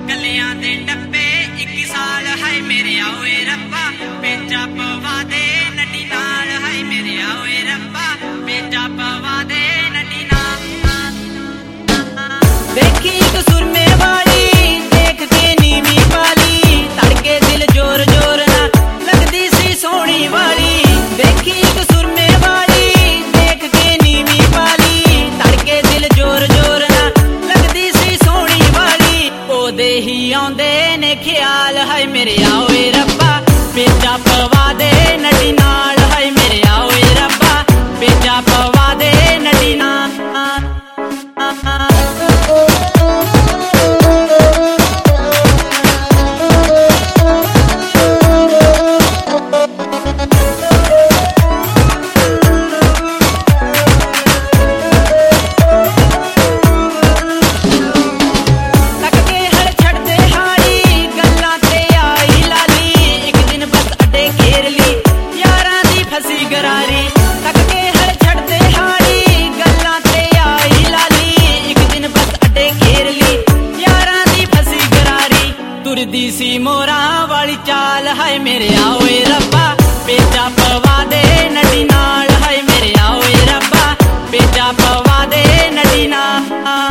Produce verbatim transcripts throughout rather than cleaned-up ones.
गलियां दे डब्बे एक साल है मेरे आओए रब्बा बेचा पवा दे नटी नाल है मेरे आओए रब्बा बेचा पवा दे नटी नाल देखी एक सुरमे वाली देख के नीवी वाली तड़के दिल जोर जोर ना लगदी सी सोहनी वाली देखी एक सुरमे वाली देख के नीवी वाली तड़के दिल जोर जोर ना लगदी सी सोहनी वाली ओदे ही आउंदे ने ख्याल है मेरे आओए रब्बा बेचा पवा दे नटी नाल है मेरे आओए रब्बा बेचा पवा दे नटी नाल तुरदी सी मोरा वाली चाल है मेरे आओए रब्बा बेचा पवा दे नटी नाल है मेरे आओए रब्बा बेचा पवा दे नटी नाल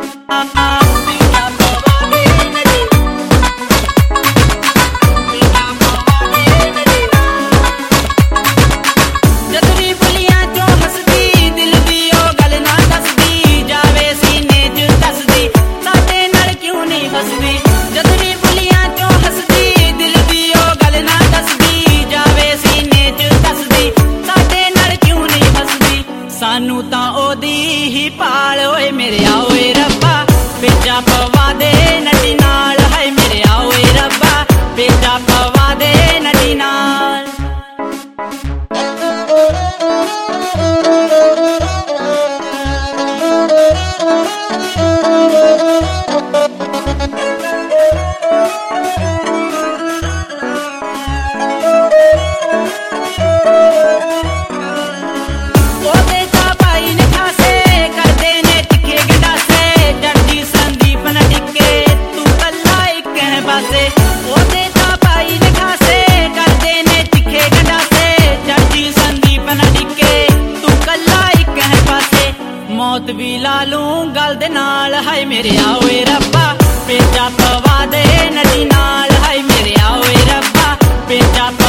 सानू तां ओदी ही पाल होए मेरे आओए रब्बा बेचा पवा दे नटी नाल है मेरे आओए रब्बा बेचा पवा दे नटी नाल मौत भी ला लूं गल दे नाल है मेरे आओए रब्बा बेचा पवा दे नटी नाल है मेरे आओए रब्बा बेचा